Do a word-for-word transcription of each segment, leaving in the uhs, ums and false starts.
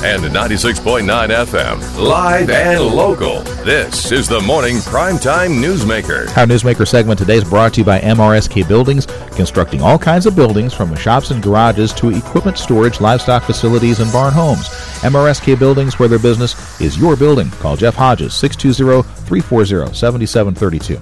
and ninety-six point nine F M. Live and local. This is the Morning Primetime Newsmaker. Our Newsmaker segment today is brought to you by M R S K Buildings, constructing all kinds of buildings from shops and garages to equipment storage, livestock facilities, and barn homes. M R S K Buildings, where their business is your building. Call Jeff Hodges, six two zero, three four zero, seven seven three two.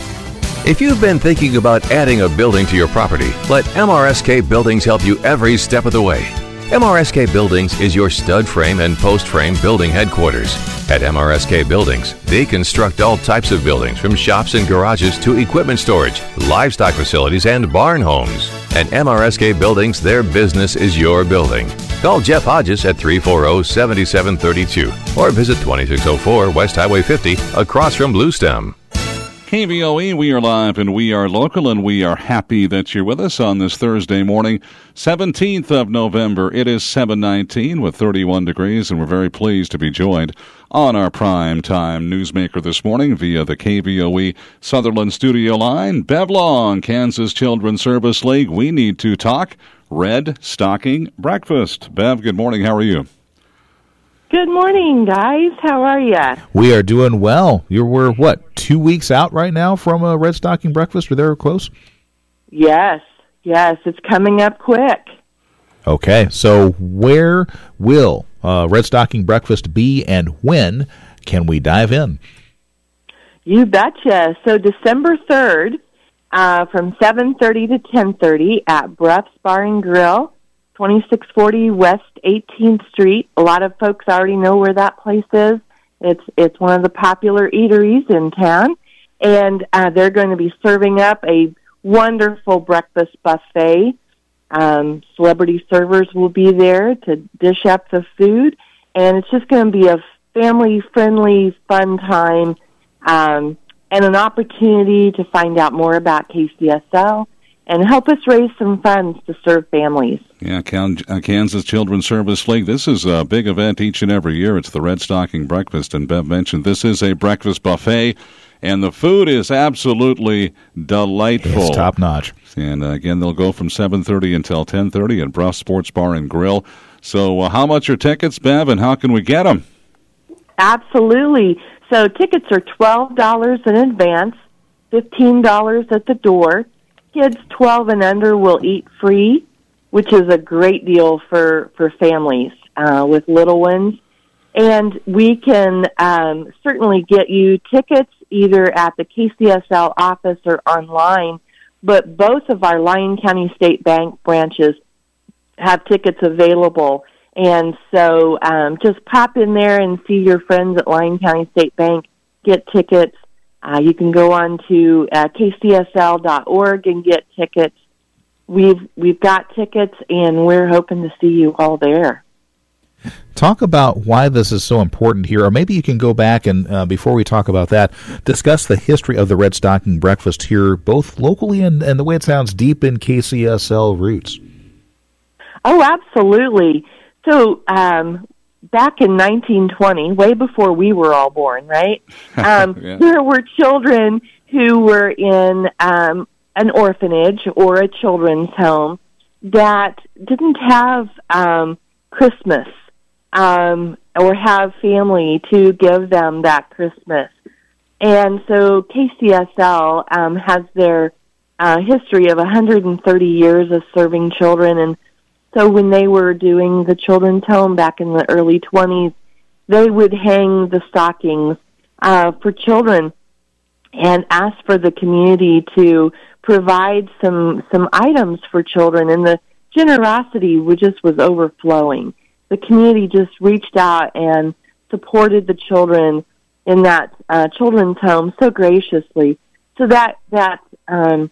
If you've been thinking about adding a building to your property, let M R S K Buildings help you every step of the way. M R S K Buildings is your stud frame and post frame building headquarters. At M R S K Buildings, they construct all types of buildings from shops and garages to equipment storage, livestock facilities, and barn homes. At M R S K Buildings, their business is your building. Call Jeff Hodges at three four zero, seven seven three two or visit twenty-six oh four West Highway fifty across from Bluestem. K V O E, we are live and we are local, and we are happy that you're with us on this Thursday morning, seventeenth of November. It is seven nineteen with thirty-one degrees, and we're very pleased to be joined on our prime time newsmaker this morning via the K V O E Sutherland studio line. Bev Long, Kansas Children's Service League. We need to talk Red Stocking Breakfast. Bev, good morning. How are you? Good morning, guys. How are you? We are doing well. You were, what, two weeks out right now from a Red Stocking Breakfast? Or they're close? Yes. Yes, it's coming up quick. Okay, so where will uh, Red Stocking Breakfast be, and when can we dive in? You betcha. So December third, uh, from seven thirty to ten thirty at Bruff's Bar and Grill, twenty-six forty West eighteenth Street. A lot of folks already know where that place is. It's it's one of the popular eateries in town, and uh, they're going to be serving up a wonderful breakfast buffet. Um, celebrity servers will be there to dish up the food, and it's just going to be a family-friendly, fun time, um, and an opportunity to find out more about K C S L and help us raise some funds to serve families. Yeah, Kansas Children's Service League. This is a big event each and every year. It's the Red Stocking Breakfast, and Bev mentioned this is a breakfast buffet, and the food is absolutely delightful. It's top-notch. And, uh, again, they'll go from seven thirty until ten thirty at Bruff Sports Bar and Grill. So uh, how much are tickets, Bev, and how can we get them? Absolutely. So tickets are twelve dollars in advance, fifteen dollars at the door. Kids twelve and under will eat free, which is a great deal for, for families uh, with little ones. And we can um, certainly get you tickets either at the K C S L office or online, but both of our Lyon County State Bank branches have tickets available. And so um, just pop in there and see your friends at Lyon County State Bank, get tickets. Uh, you can go on to uh, K C S L dot org and get tickets. We've we've got tickets, and we're hoping to see you all there. Talk about why this is so important here, or maybe you can go back and, uh, before we talk about that, discuss the history of the Red Stocking Breakfast here, both locally and, and the way it sounds deep in K C S L roots. Oh, absolutely. So, um, back in nineteen twenty, way before we were all born, right? Um, yeah. There were children who were in um, an orphanage or a children's home that didn't have um, Christmas um, or have family to give them that Christmas. And so K C S L um, has their uh, history of one hundred thirty years of serving children. And so when they were doing the children's home back in the early twenties, they would hang the stockings uh, for children and ask for the community to provide some some items for children. And the generosity just was overflowing. The community just reached out and supported the children in that uh, children's home so graciously. So that that um,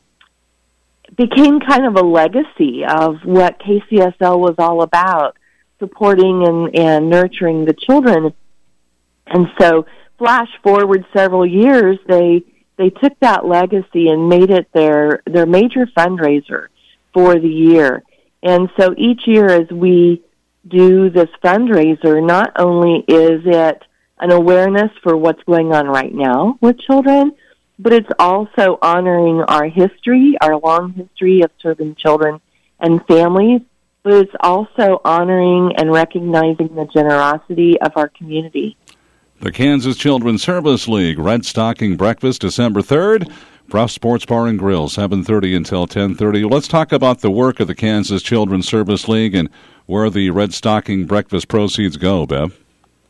became kind of a legacy of what K C S L was all about, supporting and, and nurturing the children. And so flash forward several years, they they took that legacy and made it their their major fundraiser for the year. And so each year as we do this fundraiser, not only is it an awareness for what's going on right now with children, but it's also honoring our history, our long history of serving children and families, but it's also honoring and recognizing the generosity of our community. The Kansas Children's Service League Red Stocking Breakfast, December third. Bruff Sports Bar and Grill, seven thirty until ten thirty. Let's talk about the work of the Kansas Children's Service League and where the Red Stocking Breakfast proceeds go, Bev.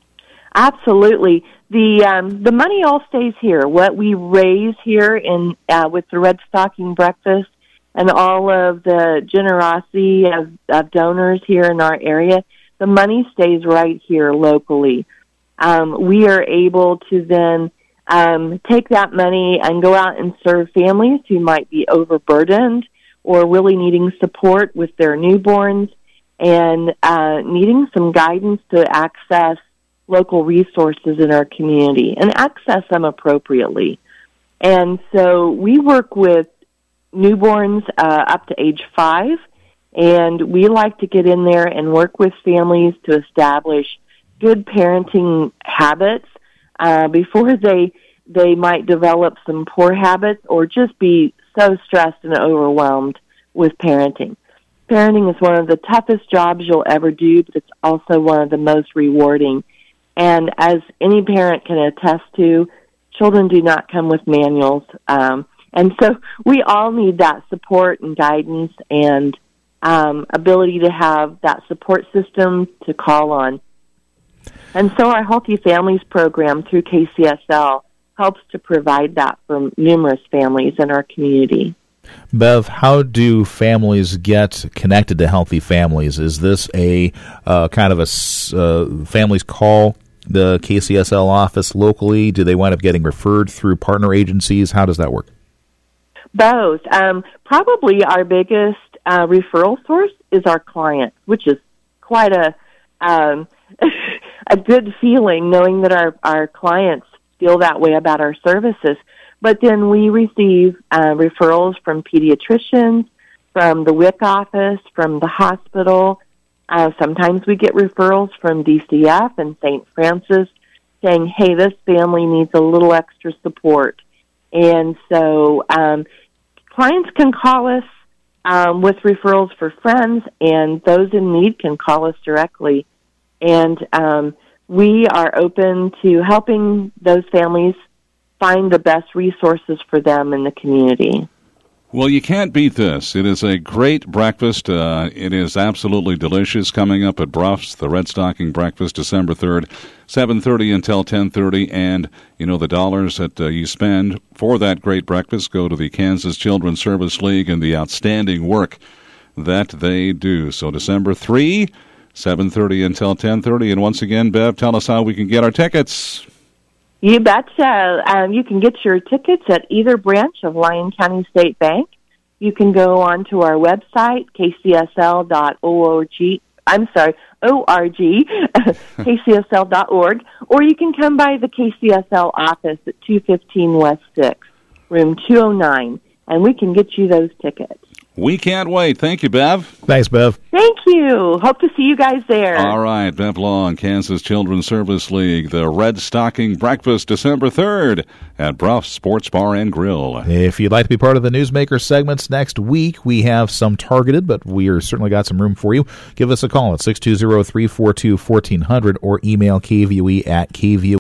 Absolutely. The um, the money all stays here. What we raise here in uh, with the Red Stocking Breakfast and all of the generosity of, of donors here in our area, the money stays right here locally. Um, we are able to then um, take that money and go out and serve families who might be overburdened or really needing support with their newborns and uh, needing some guidance to access local resources in our community and access them appropriately. And so we work with newborns uh, up to age five, and we like to get in there and work with families to establish good parenting habits uh, before they they might develop some poor habits or just be so stressed and overwhelmed with parenting. Parenting is one of the toughest jobs you'll ever do, but it's also one of the most rewarding. And as any parent can attest to, children do not come with manuals. Um, and so we all need that support and guidance and um, ability to have that support system to call on. And so our Healthy Families program through K C S L helps to provide that for numerous families in our community. Bev, how do families get connected to Healthy Families? Is this a uh, kind of a uh, families call the K C S L office locally? Do they wind up getting referred through partner agencies? How does that work? Both. Um, probably our biggest uh, referral source is our clients, which is quite a um, a good feeling knowing that our, our clients feel that way about our services. But then we receive uh, referrals from pediatricians, from the W I C office, from the hospital. Uh, sometimes we get referrals from D C F and Saint Francis saying, hey, this family needs a little extra support. And so um, clients can call us um, with referrals for friends, and those in need can call us directly. And um, we are open to helping those families find the best resources for them in the community. Well, you can't beat this. It is a great breakfast. Uh, it is absolutely delicious. Coming up at Bruff's, the Red Stocking Breakfast, December third, seven thirty until ten thirty. And, you know, the dollars that uh, you spend for that great breakfast go to the Kansas Children's Service League and the outstanding work that they do. So December third, seven thirty until ten thirty. And once again, Bev, tell us how we can get our tickets. You betcha. Um, you can get your tickets at either branch of Lyon County State Bank. You can go on to our website, k c s l dot org. I'm sorry, O R G, k c s l dot org. Or you can come by the K C S L office at two fifteen West sixth, room two oh nine, and we can get you those tickets. We can't wait. Thank you, Bev. Thanks, Bev. Thank you. Hope to see you guys there. All right, Bev Long, Kansas Children's Service League, the Red Stocking Breakfast, December third at Bruff Sports Bar and Grill. If you'd like to be part of the Newsmaker segments next week, we have some targeted, but we are certainly got some room for you. Give us a call at six two zero, three four two, one four zero zero or email kvue at kvue.